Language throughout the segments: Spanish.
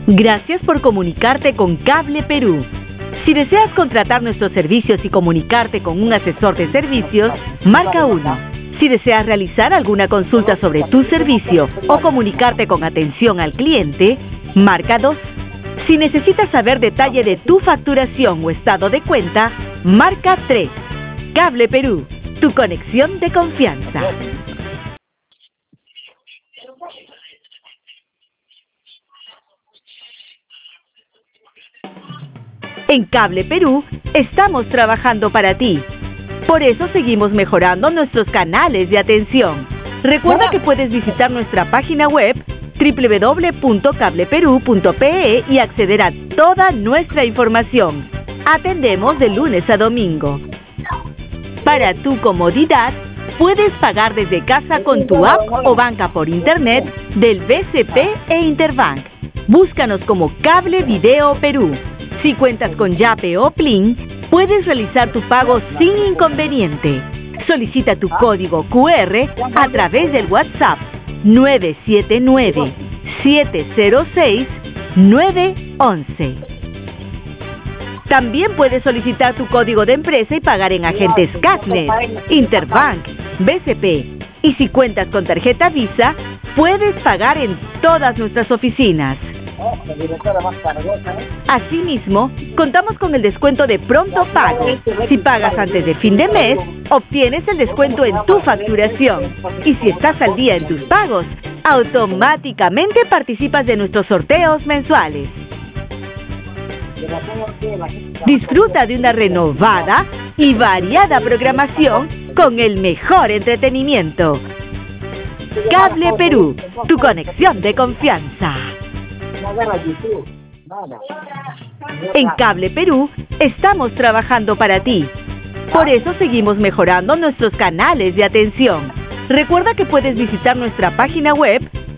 Gracias por comunicarte con Cable Perú. Si deseas contratar nuestros servicios y comunicarte con un asesor de servicios, marca 1. Si deseas realizar alguna consulta sobre tu servicio o comunicarte con atención al cliente, marca 2. Si necesitas saber detalle de tu facturación o estado de cuenta, marca 3. Cable Perú, tu conexión de confianza. En Cable Perú, estamos trabajando para ti. Por eso seguimos mejorando nuestros canales de atención. Recuerda que puedes visitar nuestra página web www.cableperu.pe y acceder a toda nuestra información. Atendemos de lunes a domingo. Para tu comodidad, puedes pagar desde casa con tu app o banca por internet del BCP e Interbank. Búscanos como Cable Video Perú. Si cuentas con Yape o Plin, puedes realizar tu pago sin inconveniente. Solicita tu código QR a través del WhatsApp 979-706-911. También puedes solicitar tu código de empresa y pagar en agentes CASNET, Interbank, BCP. Y si cuentas con tarjeta Visa, puedes pagar en todas nuestras oficinas. Asimismo, contamos con el descuento de pronto pago. Si pagas antes de fin de mes, obtienes el descuento en tu facturación. Y si estás al día en tus pagos, automáticamente participas de nuestros sorteos mensuales. Disfruta de una renovada y variada programación con el mejor entretenimiento. Cable Perú, tu conexión de confianza. En Cable Perú, estamos trabajando para ti. Por eso seguimos mejorando nuestros canales de atención. Recuerda que puedes visitar nuestra página web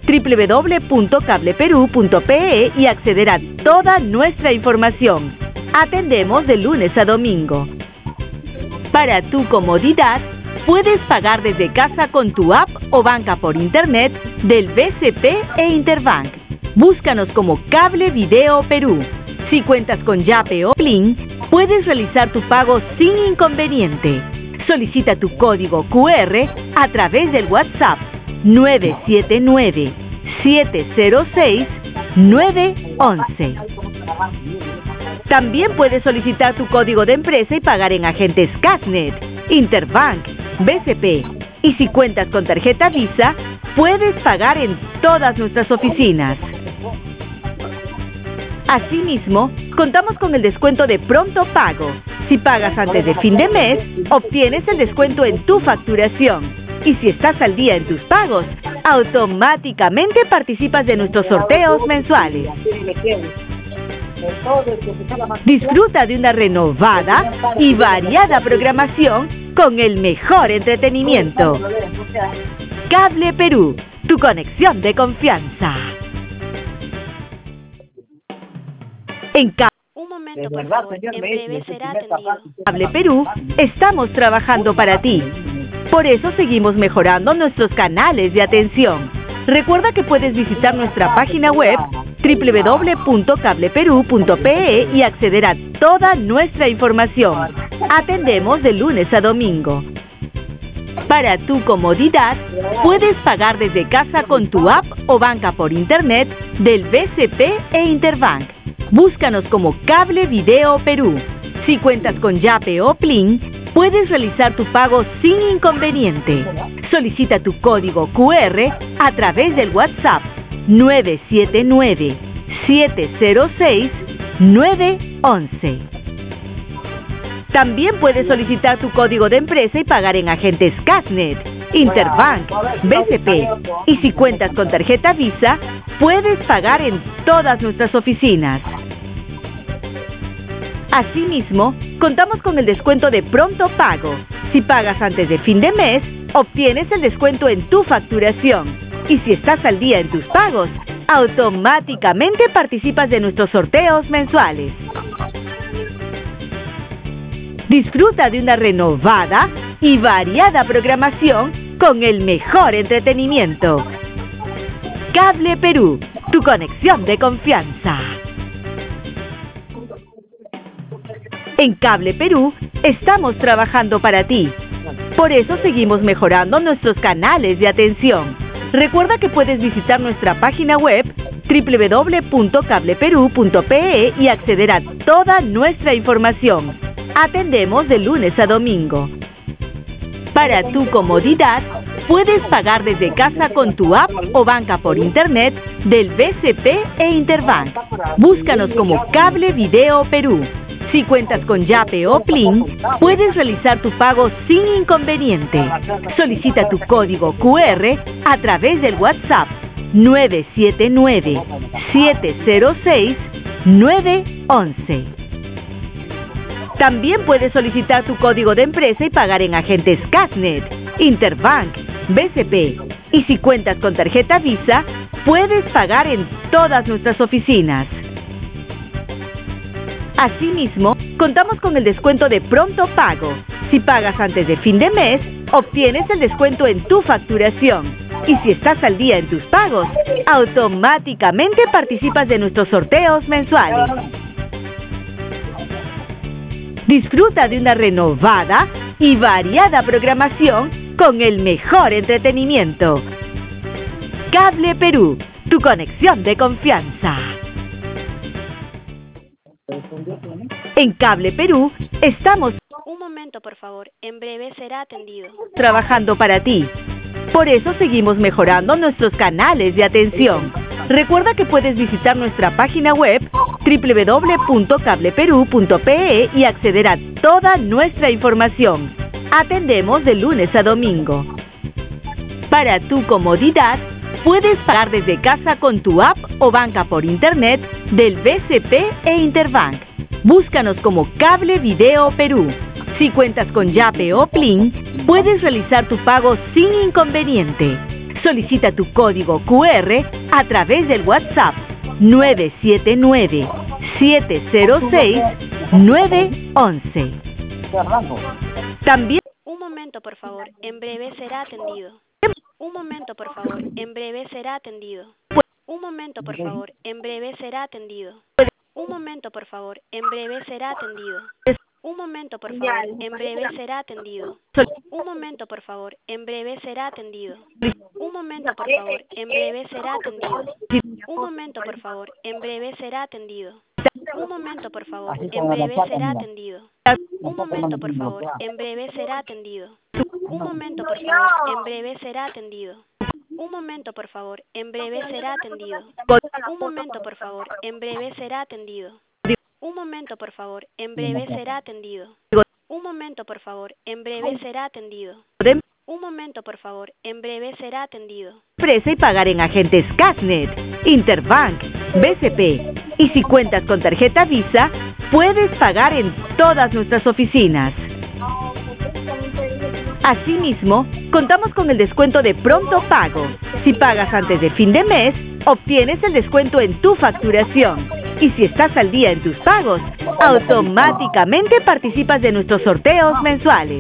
www.cableperu.pe y acceder a toda nuestra información. Atendemos de lunes a domingo. Para tu comodidad, puedes pagar desde casa con tu app o banca por internet del BCP e Interbank. Búscanos como Cable Video Perú. Si cuentas con Yape o Plin, puedes realizar tu pago sin inconveniente. Solicita tu código QR a través del WhatsApp 979-706-911. También puedes solicitar tu código de empresa y pagar en agentes CASNET, Interbank, BCP. Y si cuentas con tarjeta Visa, puedes pagar en todas nuestras oficinas. Asimismo, contamos con el descuento de pronto pago. Si pagas antes de fin de mes, obtienes el descuento en tu facturación. Y si estás al día en tus pagos, automáticamente participas de nuestros sorteos mensuales. Disfruta de una renovada y variada programación con el mejor entretenimiento. Cable Perú, tu conexión de confianza. Un momento, por favor. En breve será atendido. Cable Perú, estamos trabajando para ti. Por eso seguimos mejorando nuestros canales de atención. Recuerda que puedes visitar nuestra página web www.cableperu.pe y acceder a toda nuestra información. Atendemos de lunes a domingo. Para tu comodidad, puedes pagar desde casa con tu app o banca por internet del BCP e Interbank. Búscanos como Cable Video Perú. Si cuentas con Yape o Plin, puedes realizar tu pago sin inconveniente. Solicita tu código QR a través del WhatsApp 979-706-911. También puedes solicitar tu código de empresa y pagar en agentes CASNET, Interbank, BCP. Y si cuentas con tarjeta Visa, puedes pagar en todas nuestras oficinas. Asimismo, contamos con el descuento de pronto pago. Si pagas antes de fin de mes, obtienes el descuento en tu facturación. Y si estás al día en tus pagos, automáticamente participas de nuestros sorteos mensuales. Disfruta de una renovada y variada programación con el mejor entretenimiento. Cable Perú, tu conexión de confianza. En Cable Perú estamos trabajando para ti. Por eso seguimos mejorando nuestros canales de atención. Recuerda que puedes visitar nuestra página web www.cableperú.pe y acceder a toda nuestra información. Atendemos de lunes a domingo. Para tu comodidad, puedes pagar desde casa con tu app o banca por internet del BCP e Interbank. Búscanos como Cable Video Perú. Si cuentas con Yape o Plin, puedes realizar tu pago sin inconveniente. Solicita tu código QR a través del WhatsApp 979-706-911. También puedes solicitar tu código de empresa y pagar en agentes Casnet, Interbank, BCP. Y si cuentas con tarjeta Visa, puedes pagar en todas nuestras oficinas. Asimismo, contamos con el descuento de pronto pago. Si pagas antes de fin de mes, obtienes el descuento en tu facturación. Y si estás al día en tus pagos, automáticamente participas de nuestros sorteos mensuales. Disfruta de una renovada y variada programación con el mejor entretenimiento. Cable Perú, tu conexión de confianza. En Cable Perú estamos Un momento, por favor. En breve será atendido. trabajando para ti. Por eso seguimos mejorando nuestros canales de atención. Recuerda que puedes visitar nuestra página web www.cableperú.pe y acceder a toda nuestra información. Atendemos de lunes a domingo. Para tu comodidad, puedes pagar desde casa con tu app o banca por internet del BCP e Interbank. Búscanos como Cable Video Perú. Si cuentas con Yape o Plin, puedes realizar tu pago sin inconveniente. Solicita tu código QR a través del WhatsApp 979-706-911. También Un momento, por favor. En breve será atendido. Un momento, por favor. En breve será atendido. Un momento, por favor. En breve será atendido. Un momento, por favor. En breve será atendido. Un momento, por favor. En breve será atendido. Un momento, por favor. En breve será atendido. Un momento, por favor. En breve será atendido. Un momento, por favor. En breve será atendido. Un momento, por favor. En breve será atendido. Un momento, por favor. En breve será atendido. Un momento, por favor. En breve será atendido. Un momento, por favor. En breve será atendido. Un momento, por favor. En breve será atendido. Un momento, por favor. En breve será atendido. Un momento, por favor. En breve será atendido. Un momento, por favor. En breve será atendido. empresa y pagar en agentes Casnet, Interbank, BCP. Y si cuentas con tarjeta Visa, puedes pagar en todas nuestras oficinas. Asimismo, contamos con el descuento de pronto pago. Si pagas antes de fin de mes, obtienes el descuento en tu facturación. Y si estás al día en tus pagos, automáticamente participas de nuestros sorteos mensuales.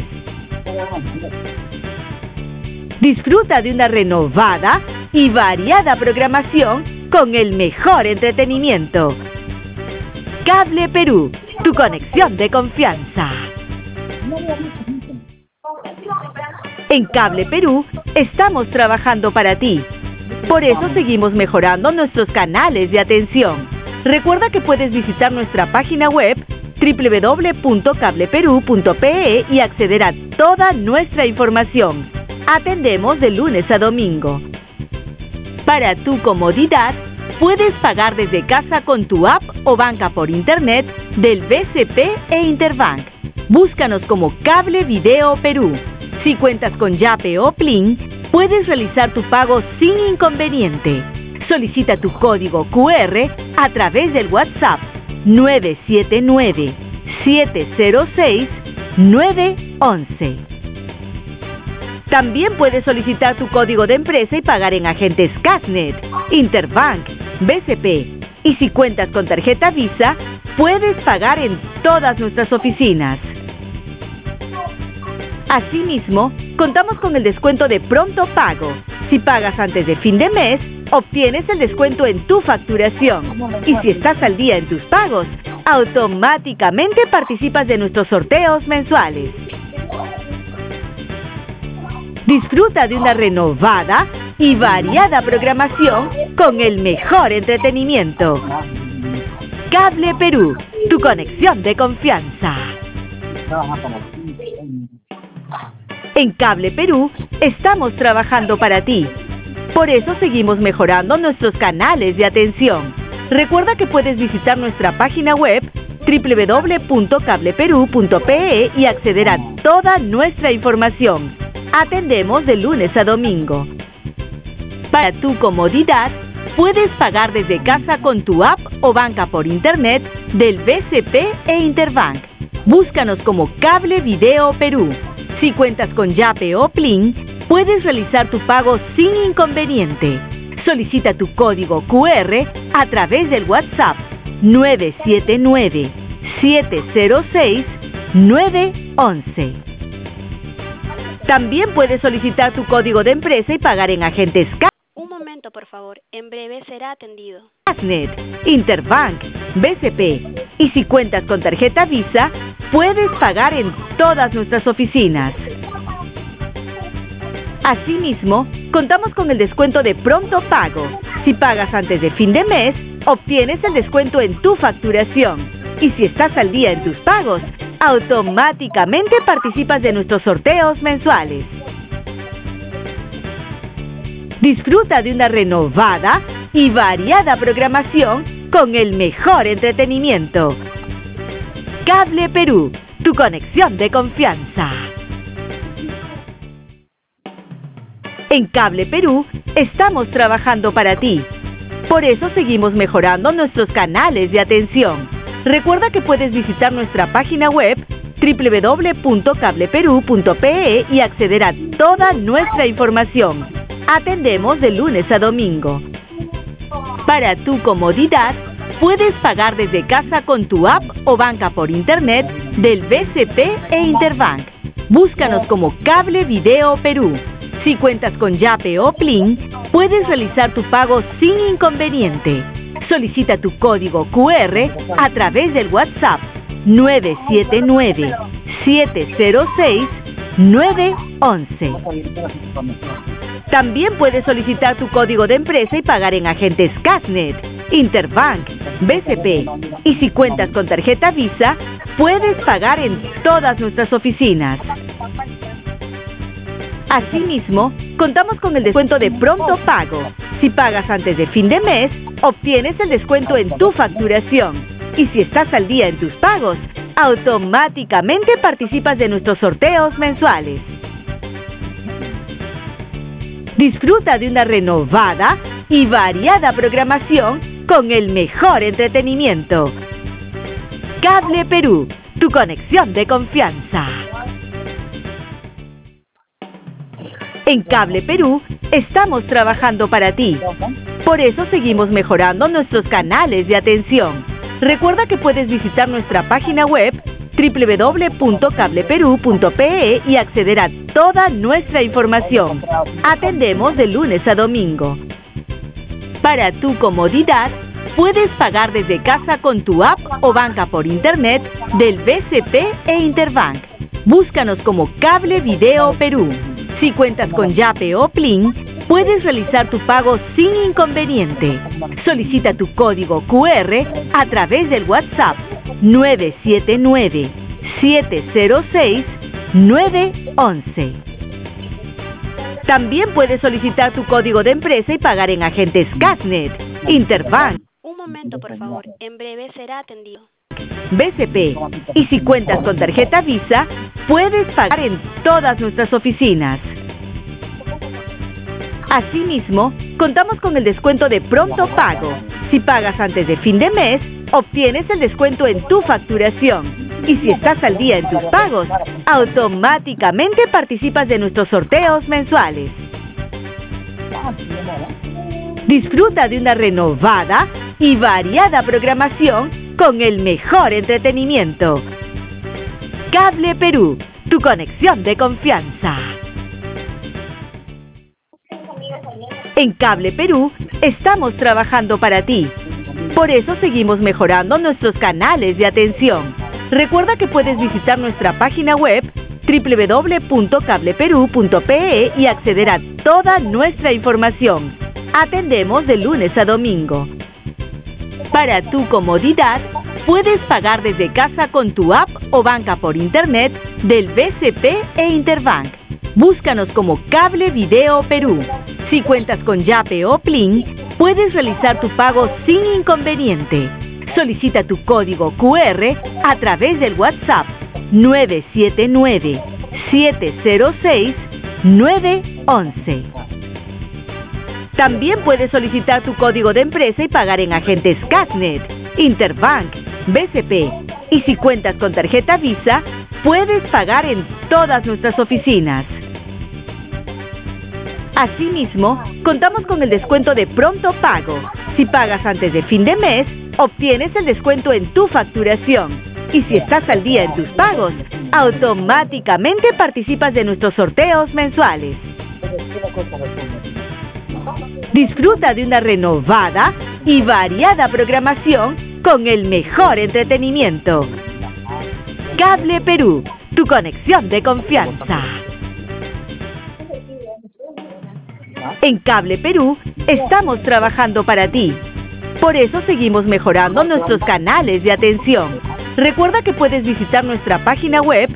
Disfruta de una renovada y variada programación con el mejor entretenimiento. Cable Perú, tu conexión de confianza. En Cable Perú estamos trabajando para ti. Por eso seguimos mejorando nuestros canales de atención. Recuerda que puedes visitar nuestra página web www.cableperú.pe y acceder a toda nuestra información. Atendemos de lunes a domingo. Para tu comodidad, puedes pagar desde casa con tu app o banca por internet del BCP e Interbank. Búscanos como Cable Video Perú. Si cuentas con Yape o Plin, puedes realizar tu pago sin inconveniente. Solicita tu código QR a través del WhatsApp 979-706-911. También puedes solicitar tu código de empresa y pagar en agentes Casnet, Interbank, BCP. Y si cuentas con tarjeta Visa, puedes pagar en todas nuestras oficinas. Asimismo, contamos con el descuento de pronto pago. Si pagas antes de fin de mes, obtienes el descuento en tu facturación. Y si estás al día en tus pagos, automáticamente participas de nuestros sorteos mensuales. Disfruta de una renovada y variada programación con el mejor entretenimiento. Cable Perú, tu conexión de confianza. En Cable Perú estamos trabajando para ti. Por eso seguimos mejorando nuestros canales de atención. Recuerda que puedes visitar nuestra página web www.cableperú.pe y acceder a toda nuestra información. Atendemos de lunes a domingo. Para tu comodidad, puedes pagar desde casa con tu app o banca por internet del BCP e Interbank. Búscanos como Cable Video Perú. Si cuentas con Yape o Plin, puedes realizar tu pago sin inconveniente. Solicita tu código QR a través del WhatsApp 979-706-911. También puedes solicitar tu código de empresa y pagar en agentes Un momento, por favor. En breve será atendido. Cashnet, Interbank, BCP. Y si cuentas con tarjeta Visa, puedes pagar en todas nuestras oficinas. Asimismo, contamos con el descuento de pronto pago. Si pagas antes de fin de mes, obtienes el descuento en tu facturación. Y si estás al día en tus pagos, automáticamente participas de nuestros sorteos mensuales. Disfruta de una renovada y variada programación con el mejor entretenimiento. Cable Perú, tu conexión de confianza. En Cable Perú estamos trabajando para ti. Por eso seguimos mejorando nuestros canales de atención. Recuerda que puedes visitar nuestra página web www.cableperú.pe y acceder a toda nuestra información. Atendemos de lunes a domingo. Para tu comodidad, puedes pagar desde casa con tu app o banca por internet del BCP e Interbank. Búscanos como Cable Video Perú. Si cuentas con Yape o Plin, puedes realizar tu pago sin inconveniente. Solicita tu código QR a través del WhatsApp 979-706-911. También puedes solicitar tu código de empresa y pagar en agentes Cashnet, Interbank, BCP. Y si cuentas con tarjeta Visa, puedes pagar en todas nuestras oficinas. Asimismo, contamos con el descuento de pronto pago. Si pagas antes de fin de mes, obtienes el descuento en tu facturación. Y si estás al día en tus pagos, automáticamente participas de nuestros sorteos mensuales. Disfruta de una renovada y variada programación con el mejor entretenimiento. Cable Perú, tu conexión de confianza. En Cable Perú estamos trabajando para ti. Por eso seguimos mejorando nuestros canales de atención. Recuerda que puedes visitar nuestra página web www.cableperú.pe y acceder a toda nuestra información. Atendemos de lunes a domingo. Para tu comodidad, puedes pagar desde casa con tu app o banca por internet del BCP e Interbank. Búscanos como Cable Video Perú. Si cuentas con Yape o Plin, puedes realizar tu pago sin inconveniente. Solicita tu código QR a través del WhatsApp 979-706-911. También puedes solicitar tu código de empresa y pagar en agentes Cashnet, Interbank. Un momento, por favor. En breve será atendido. BCP. Y si cuentas con tarjeta Visa, puedes pagar en todas nuestras oficinas. Asimismo, contamos con el descuento de pronto pago. Si pagas antes de fin de mes, obtienes el descuento en tu facturación. Y si estás al día en tus pagos, automáticamente participas de nuestros sorteos mensuales. Disfruta de una renovada y variada programación con el mejor entretenimiento. Cable Perú, tu conexión de confianza. En Cable Perú estamos trabajando para ti. Por eso seguimos mejorando nuestros canales de atención. Recuerda que puedes visitar nuestra página web www.cableperú.pe y acceder a toda nuestra información. Atendemos de lunes a domingo. Para tu comodidad, puedes pagar desde casa con tu app o banca por internet del BCP e Interbank. Búscanos como Cable Video Perú. Si cuentas con Yape o Plin, puedes realizar tu pago sin inconveniente. Solicita tu código QR a través del WhatsApp 979-706-911. También puedes solicitar tu código de empresa y pagar en agentes Casnet, Interbank, BCP. Y si cuentas con tarjeta Visa, puedes pagar en todas nuestras oficinas. Asimismo, contamos con el descuento de pronto pago. Si pagas antes de fin de mes, obtienes el descuento en tu facturación. Y si estás al día en tus pagos, automáticamente participas de nuestros sorteos mensuales. Disfruta de una renovada y variada programación con el mejor entretenimiento. Cable Perú, tu conexión de confianza. En Cable Perú estamos trabajando para ti. Por eso seguimos mejorando nuestros canales de atención. Recuerda que puedes visitar nuestra página web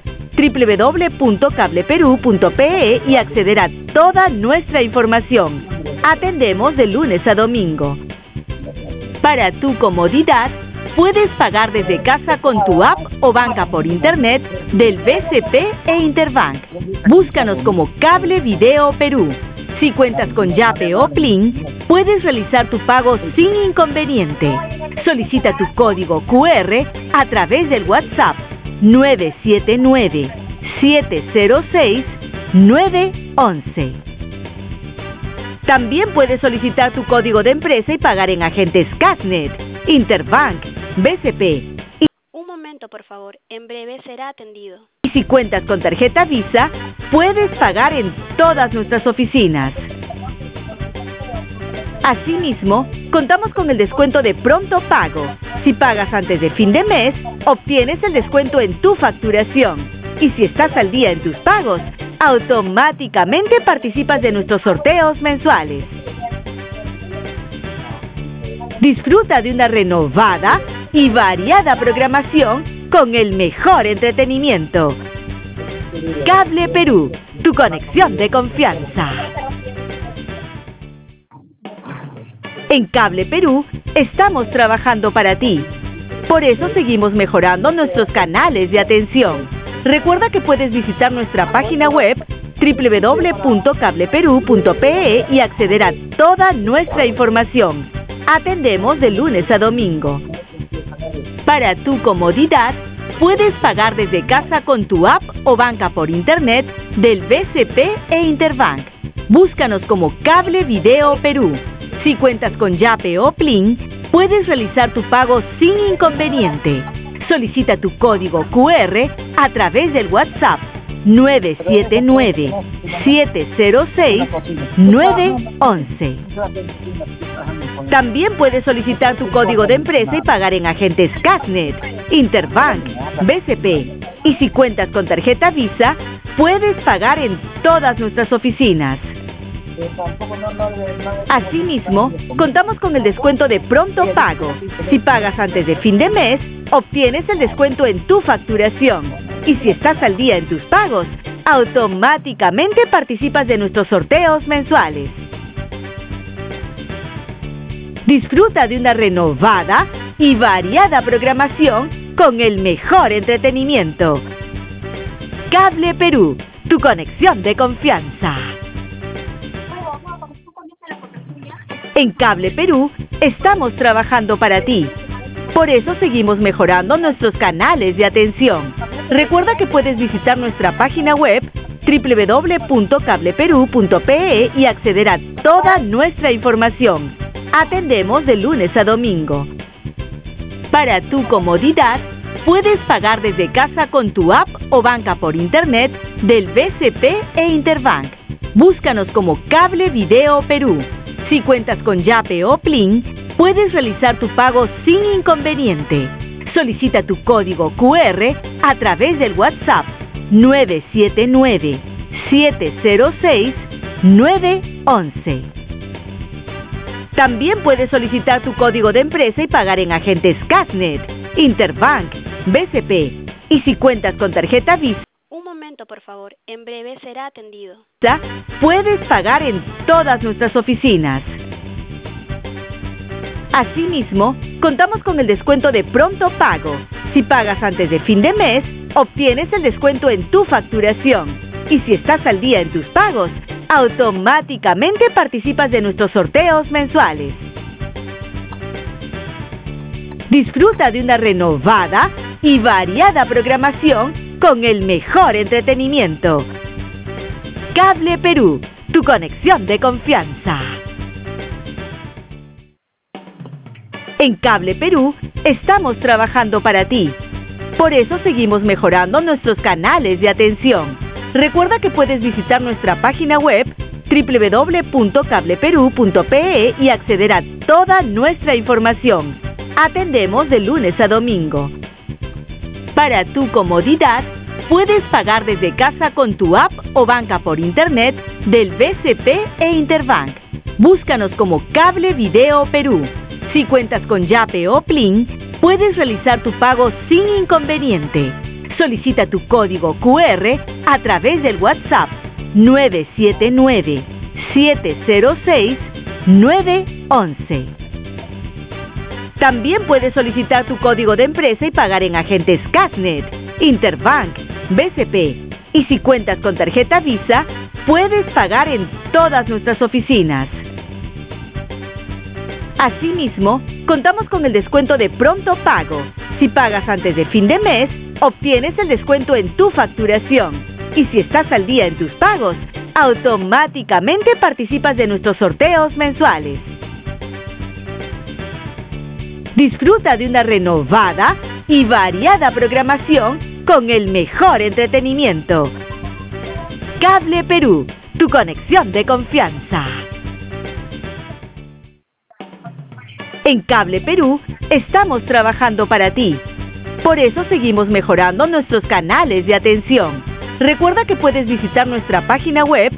www.cableperú.pe y acceder a toda nuestra información. Atendemos de lunes a domingo. Para tu comodidad, puedes pagar desde casa con tu app o banca por internet del BCP e Interbank. Búscanos como Cable Video Perú. Si cuentas con Yape o Plin, puedes realizar tu pago sin inconveniente. Solicita tu código QR a través del WhatsApp 979-706-911. También puedes solicitar tu código de empresa y pagar en agentes Casnet, Interbank, BCP. Un momento, por favor. En breve será atendido. Y si cuentas con tarjeta Visa, puedes pagar en todas nuestras oficinas. Asimismo, contamos con el descuento de pronto pago. Si pagas antes de fin de mes, obtienes el descuento en tu facturación. Y si estás al día en tus pagos, automáticamente participas de nuestros sorteos mensuales. Disfruta de una renovada y variada programación con el mejor entretenimiento. Cable Perú, tu conexión de confianza. En Cable Perú estamos trabajando para ti. Por eso seguimos mejorando nuestros canales de atención. Recuerda que puedes visitar nuestra página web www.cableperú.pe y acceder a toda nuestra información. Atendemos de lunes a domingo. Para tu comodidad, puedes pagar desde casa con tu app o banca por internet del BCP e Interbank. Búscanos como Cable Video Perú. Si cuentas con Yape o Plin, puedes realizar tu pago sin inconveniente. Solicita tu código QR a través del WhatsApp 979-706-911. También puedes solicitar tu código de empresa y pagar en agentes Casnet, Interbank, BCP. Y si cuentas con tarjeta Visa, puedes pagar en todas nuestras oficinas. Asimismo, contamos con el descuento de pronto pago. Si pagas antes de fin de mes, obtienes el descuento en tu facturación. Y si estás al día en tus pagos, automáticamente participas de nuestros sorteos mensuales. Disfruta de una renovada y variada programación con el mejor entretenimiento. Cable Perú, tu conexión de confianza. En Cable Perú estamos trabajando para ti. Por eso seguimos mejorando nuestros canales de atención. Recuerda que puedes visitar nuestra página web www.cableperú.pe y acceder a toda nuestra información. Atendemos de lunes a domingo. Para tu comodidad, puedes pagar desde casa con tu app o banca por internet del BCP e Interbank. Búscanos como Cable Video Perú. Si cuentas con Yape o Plin, puedes realizar tu pago sin inconveniente. Solicita tu código QR a través del WhatsApp 979-706-911. También puedes solicitar tu código de empresa y pagar en agentes Cashnet, Interbank, BCP. Y si cuentas con tarjeta Visa, Un momento, por favor. En breve será atendido. puedes pagar en todas nuestras oficinas. Asimismo, contamos con el descuento de pronto pago. Si pagas antes de fin de mes, obtienes el descuento en tu facturación. Y si estás al día en tus pagos, automáticamente participas de nuestros sorteos mensuales. Disfruta de una renovada y variada programación con el mejor entretenimiento. Cable Perú, tu conexión de confianza. En Cable Perú estamos trabajando para ti. Por eso seguimos mejorando nuestros canales de atención. Recuerda que puedes visitar nuestra página web www.cableperú.pe y acceder a toda nuestra información. Atendemos de lunes a domingo. Para tu comodidad, puedes pagar desde casa con tu app o banca por internet del BCP e Interbank. Búscanos como Cable Video Perú. Si cuentas con Yape o Plin, puedes realizar tu pago sin inconveniente. Solicita tu código QR a través del WhatsApp 979-706-911. También puedes solicitar tu código de empresa y pagar en agentes Cashnet, Interbank, BCP. Y si cuentas con tarjeta Visa, puedes pagar en todas nuestras oficinas. Asimismo, contamos con el descuento de pronto pago. Si pagas antes de fin de mes, obtienes el descuento en tu facturación. Y si estás al día en tus pagos, automáticamente participas de nuestros sorteos mensuales. Disfruta de una renovada y variada programación con el mejor entretenimiento. Cable Perú, tu conexión de confianza. En Cable Perú estamos trabajando para ti. Por eso seguimos mejorando nuestros canales de atención. Recuerda que puedes visitar nuestra página web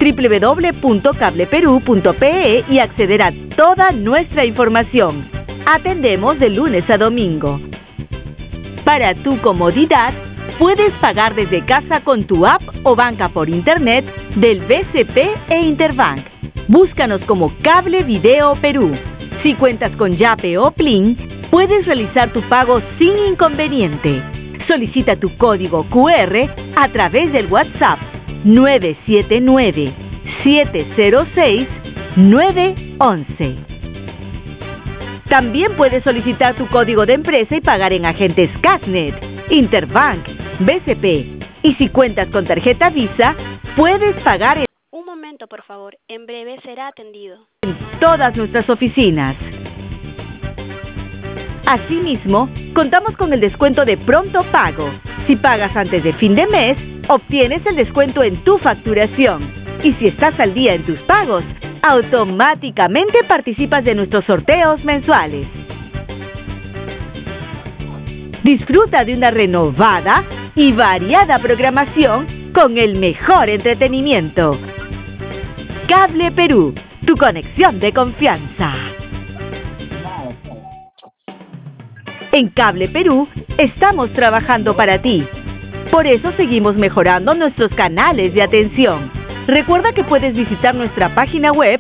www.cableperú.pe y acceder a toda nuestra información. Atendemos de lunes a domingo. Para tu comodidad, puedes pagar desde casa con tu app o banca por internet del BCP e Interbank. Búscanos como Cable Video Perú. Si cuentas con Yape o Plin, puedes realizar tu pago sin inconveniente. Solicita tu código QR a través del WhatsApp 979-706-911. También puedes solicitar tu código de empresa y pagar en agentes Cashnet, Interbank, BCP. Y si cuentas con tarjeta Visa, puedes pagar en Un momento, por favor. En breve será atendido. todas nuestras oficinas. Asimismo, contamos con el descuento de pronto pago. Si pagas antes de fin de mes, obtienes el descuento en tu facturación. Y si estás al día en tus pagos, automáticamente participas de nuestros sorteos mensuales. Disfruta de una renovada y variada programación con el mejor entretenimiento. Cable Perú, tu conexión de confianza. En Cable Perú estamos trabajando para ti. Por eso seguimos mejorando nuestros canales de atención. Recuerda que puedes visitar nuestra página web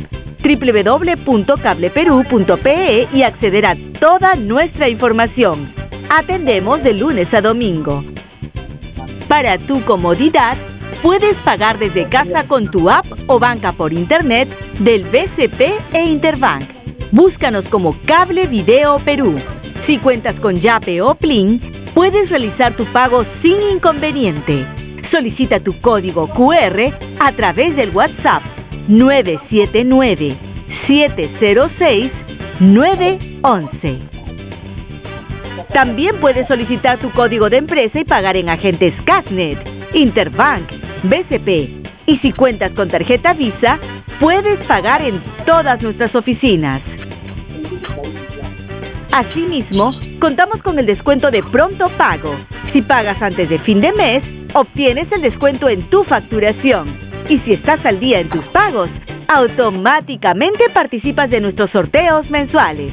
www.cableperú.pe y acceder a toda nuestra información. Atendemos de lunes a domingo. Para tu comodidad, puedes pagar desde casa con tu app o banca por internet del BCP e Interbank. Búscanos como Cable Video Perú. Si cuentas con Yape o Plin, puedes realizar tu pago sin inconveniente. Solicita tu código QR a través del WhatsApp 979-706-911. También puedes solicitar tu código de empresa y pagar en agentes Cashnet, Interbank, BCP. Y si cuentas con tarjeta Visa, puedes pagar en todas nuestras oficinas. Asimismo, contamos con el descuento de pronto pago. Si pagas antes de fin de mes, obtienes el descuento en tu facturación. Y si estás al día en tus pagos, automáticamente participas de nuestros sorteos mensuales.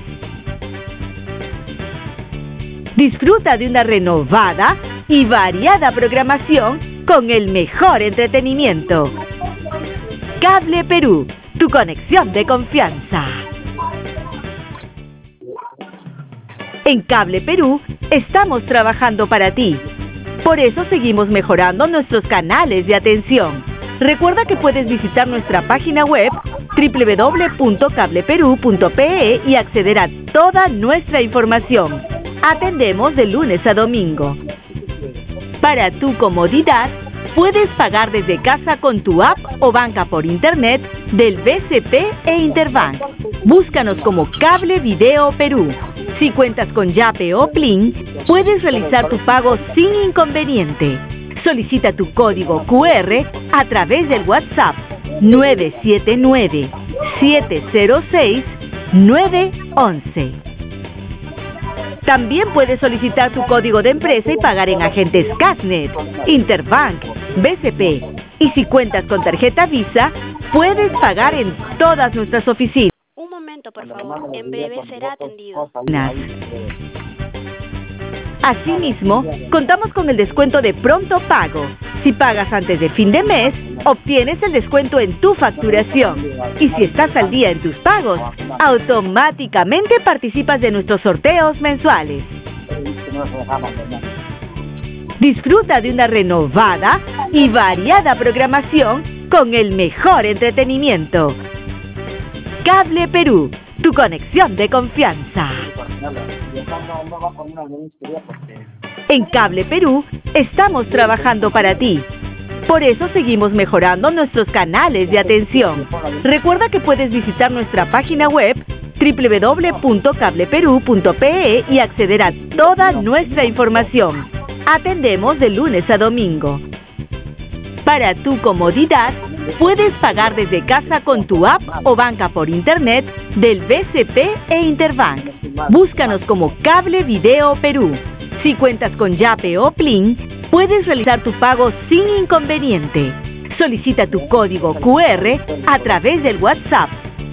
Disfruta de una renovada y variada programación con el mejor entretenimiento. Cable Perú, tu conexión de confianza. En Cable Perú estamos trabajando para ti. Por eso seguimos mejorando nuestros canales de atención. Recuerda que puedes visitar nuestra página web www.cableperú.pe y acceder a toda nuestra información. Atendemos de lunes a domingo. Para tu comodidad, puedes pagar desde casa con tu app o banca por internet del BCP e Interbank. Búscanos como Cable Video Perú. Si cuentas con Yape o Plin, puedes realizar tu pago sin inconveniente. Solicita tu código QR a través del WhatsApp 979-706-911. También puedes solicitar tu código de empresa y pagar en agentes Casnet, Interbank, BCP. Y si cuentas con tarjeta Visa, puedes pagar en todas nuestras oficinas. Un momento, por favor. En breve será atendido. Asimismo, contamos con el descuento de pronto pago. Si pagas antes de fin de mes, obtienes el descuento en tu facturación. Y si estás al día en tus pagos, automáticamente participas de nuestros sorteos mensuales. Disfruta de una renovada y variada programación con el mejor entretenimiento. Cable Perú, tu conexión de confianza. En Cable Perú estamos trabajando para ti. Por eso seguimos mejorando nuestros canales de atención. Recuerda que puedes visitar nuestra página web www.cableperú.pe y acceder a toda nuestra información. Atendemos de lunes a domingo. Para tu comodidad, puedes pagar desde casa con tu app o banca por internet del BCP e Interbank. Búscanos como Cable Video Perú. Si cuentas con Yape o Plin, puedes realizar tu pago sin inconveniente. Solicita tu código QR a través del WhatsApp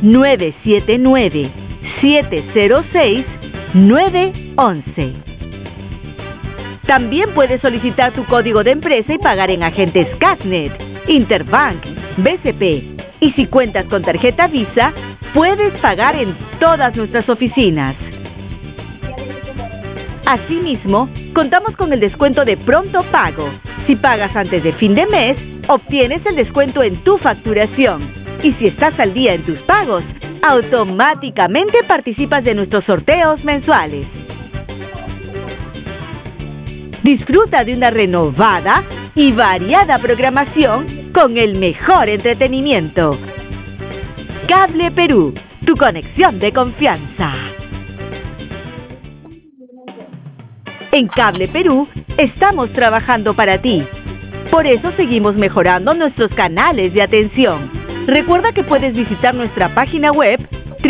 979-706-911. También puedes solicitar tu código de empresa y pagar en agentes Casnet, Interbank, BCP. Y si cuentas con tarjeta Visa, puedes pagar en todas nuestras oficinas. Asimismo, contamos con el descuento de pronto pago. Si pagas antes de fin de mes, obtienes el descuento en tu facturación. Y si estás al día en tus pagos, automáticamente participas de nuestros sorteos mensuales. Disfruta de una renovada y variada programación con el mejor entretenimiento. Cable Perú, tu conexión de confianza. En Cable Perú estamos trabajando para ti. Por eso seguimos mejorando nuestros canales de atención. Recuerda que puedes visitar nuestra página web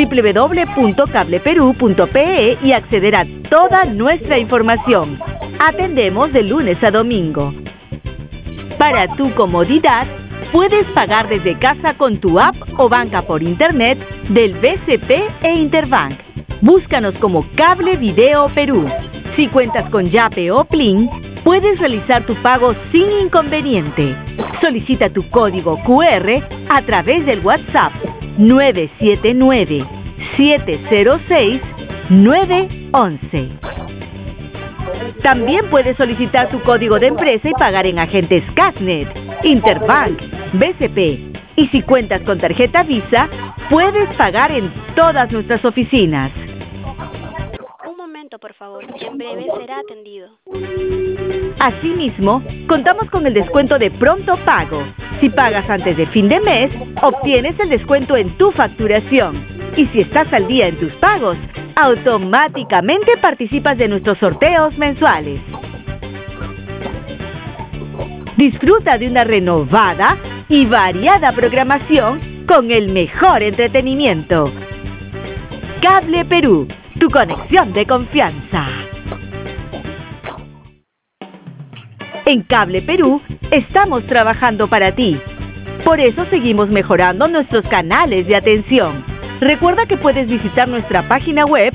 www.cableperú.pe y acceder a toda nuestra información. Atendemos de lunes a domingo. Para tu comodidad, puedes pagar desde casa con tu app o banca por internet del BCP e Interbank. Búscanos como Cable Video Perú. Si cuentas con Yape o Plin, puedes realizar tu pago sin inconveniente. Solicita tu código QR a través del WhatsApp 979-706-911. También puedes solicitar tu código de empresa y pagar en agentes Casnet, Interbank, BCP. Y si cuentas con tarjeta Visa, puedes pagar en todas nuestras oficinas. Por favor, en breve será atendido. Asimismo, contamos con el descuento de pronto pago. Si pagas antes de fin de mes, obtienes el descuento en tu facturación. Y si estás al día en tus pagos, automáticamente participas de nuestros sorteos mensuales. Disfruta de una renovada y variada programación con el mejor entretenimiento. Cable Perú, tu conexión de confianza. En Cable Perú estamos trabajando para ti. Por eso seguimos mejorando nuestros canales de atención. Recuerda que puedes visitar nuestra página web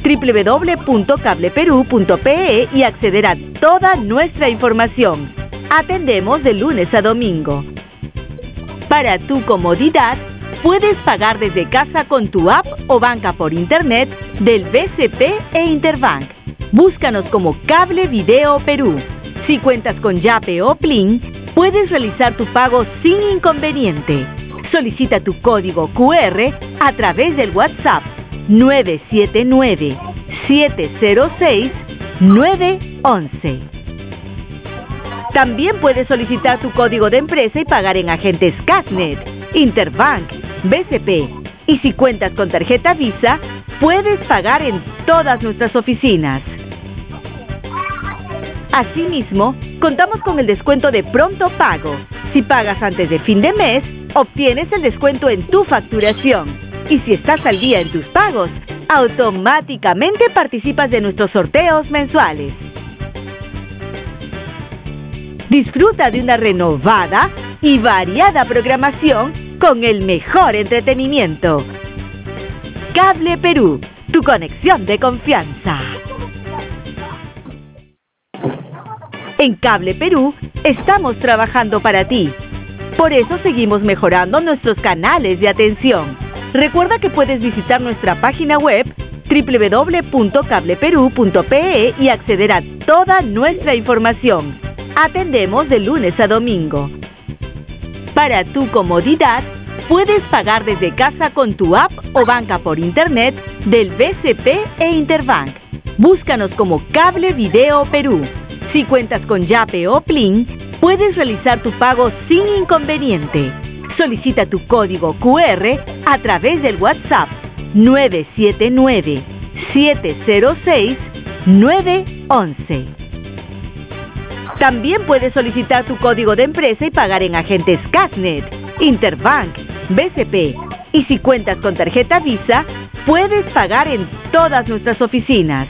www.cableperú.pe y acceder a toda nuestra información. Atendemos de lunes a domingo. Para tu comodidad, puedes pagar desde casa con tu app o banca por internet del BCP e Interbank. Búscanos como Cable Video Perú. Si cuentas con Yape o Plin, puedes realizar tu pago sin inconveniente. Solicita tu código QR a través del WhatsApp 979-706-911. También puedes solicitar tu código de empresa y pagar en agentes Casnet, Interbank, BCP. Y si cuentas con tarjeta Visa, puedes pagar en todas nuestras oficinas. Asimismo, contamos con el descuento de pronto pago. Si pagas antes de fin de mes, obtienes el descuento en tu facturación. Y si estás al día en tus pagos, automáticamente participas de nuestros sorteos mensuales. Disfruta de una renovada y variada programación con el mejor entretenimiento. Cable Perú, tu conexión de confianza. En Cable Perú estamos trabajando para ti. Por eso seguimos mejorando nuestros canales de atención. Recuerda que puedes visitar nuestra página web www.cableperú.pe y acceder a toda nuestra información. Atendemos de lunes a domingo. Para tu comodidad, puedes pagar desde casa con tu app o banca por internet del BCP e Interbank. Búscanos como Cable Video Perú. Si cuentas con Yape o Plin, puedes realizar tu pago sin inconveniente. Solicita tu código QR a través del WhatsApp 979-706-911. También puedes solicitar tu código de empresa y pagar en agentes Casnet, Interbank, BCP. Y si cuentas con tarjeta Visa, puedes pagar en todas nuestras oficinas.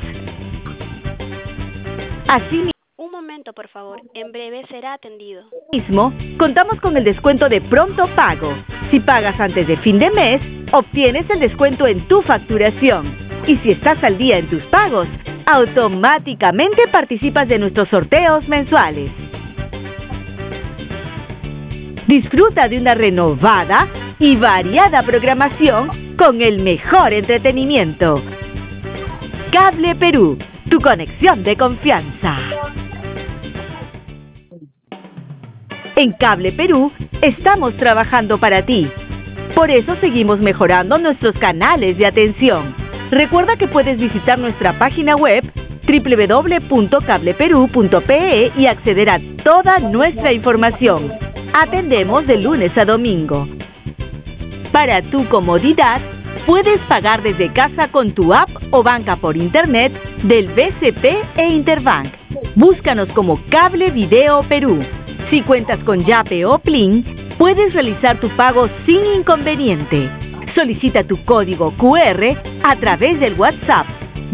Asimismo, Un momento, por favor. En breve será atendido. contamos con el descuento de pronto pago. Si pagas antes de fin de mes, obtienes el descuento en tu facturación. Y si estás al día en tus pagos, automáticamente participas de nuestros sorteos mensuales. Disfruta de una renovada y variada programación con el mejor entretenimiento. Cable Perú, tu conexión de confianza. En Cable Perú estamos trabajando para ti. Por eso seguimos mejorando nuestros canales de atención. Recuerda que puedes visitar nuestra página web www.cableperú.pe y acceder a toda nuestra información. Atendemos de lunes a domingo. Para tu comodidad, puedes pagar desde casa con tu app o banca por internet del BCP e Interbank. Búscanos como Cable Video Perú. Si cuentas con Yape o Plin, puedes realizar tu pago sin inconveniente. Solicita tu código QR a través del WhatsApp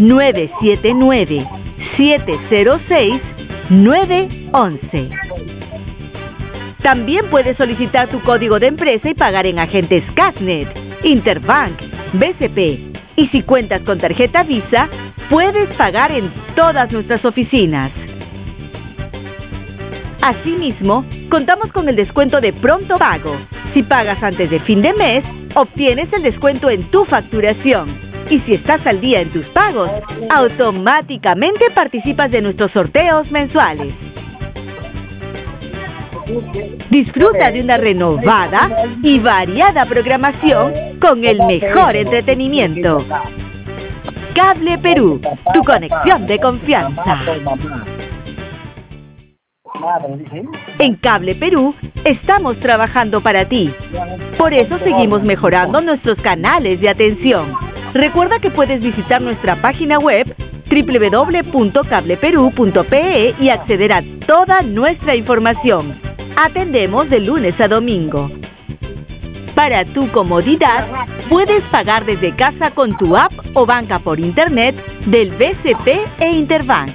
979-706-911. También puedes solicitar tu código de empresa y pagar en agentes Casnet, Interbank, BCP. Y si cuentas con tarjeta Visa, puedes pagar en todas nuestras oficinas. Asimismo, contamos con el descuento de pronto pago. Si pagas antes de fin de mes, obtienes el descuento en tu facturación. Y si estás al día en tus pagos, automáticamente participas de nuestros sorteos mensuales. Disfruta de una renovada y variada programación con el mejor entretenimiento. Cable Perú, tu conexión de confianza. En Cable Perú estamos trabajando para ti. Por eso seguimos mejorando nuestros canales de atención. Recuerda que puedes visitar nuestra página web www.cableperú.pe y acceder a toda nuestra información. Atendemos de lunes a domingo. Para tu comodidad, puedes pagar desde casa con tu app o banca por internet del BCP e Interbank.